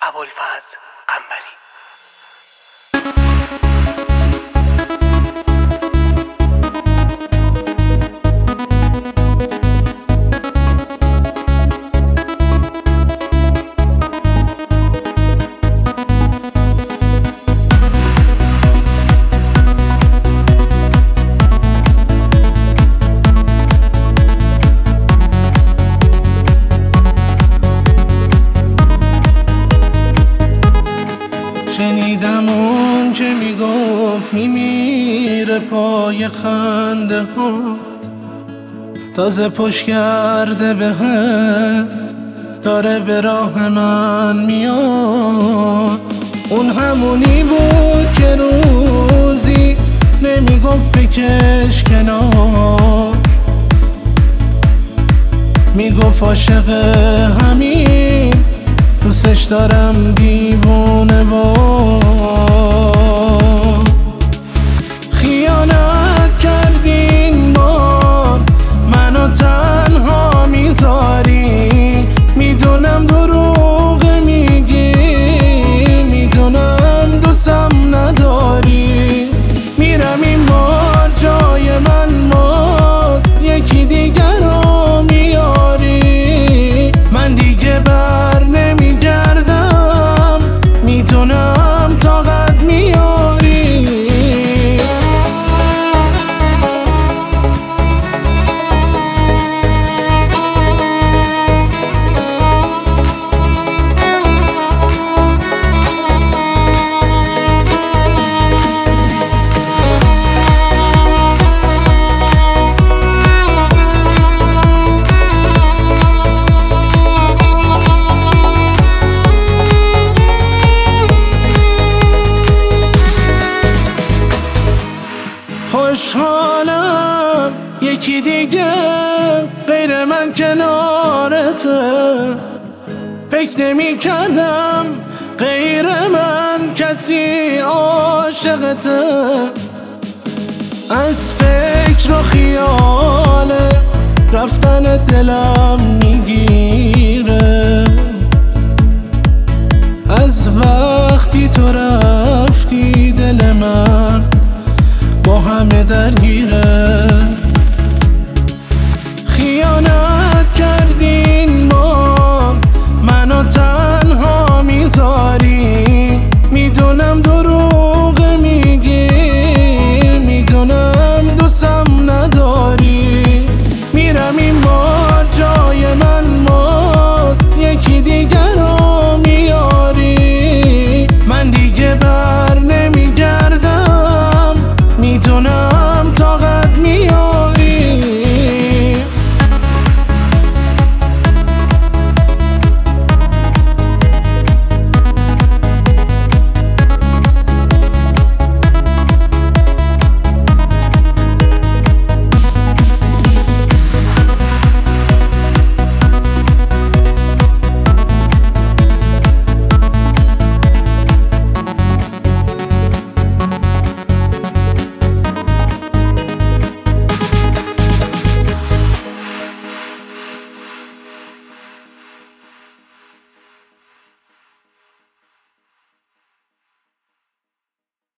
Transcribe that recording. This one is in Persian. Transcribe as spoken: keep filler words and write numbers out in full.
ابوالفضل قنبری. شنیدم اون که میگفت میمیره پای خنده هات، تازه پشت کرده بهت داره به راه من میاد. اون همونی بود که روزی نمیگفت بکش کنار، میگفت عاشق همین دوستش دارم دیوونه و خیانت کردین بار منو تنها میذاری. میدونم دروغ میگی، میدونم دوستم نداری. میرم این بار جای من باز یکی دیگر رو میاری. من دیگه بر نمیگردم، میدونم طاقت میاری. خوشحالم یکی دیگه غیر من کنارته. فکر نمی کردم غیر من کسی عاشقته. از فکر و خیال رفتن دلم میگیره. از وقتی تو رفتی دل من با همه درگیره.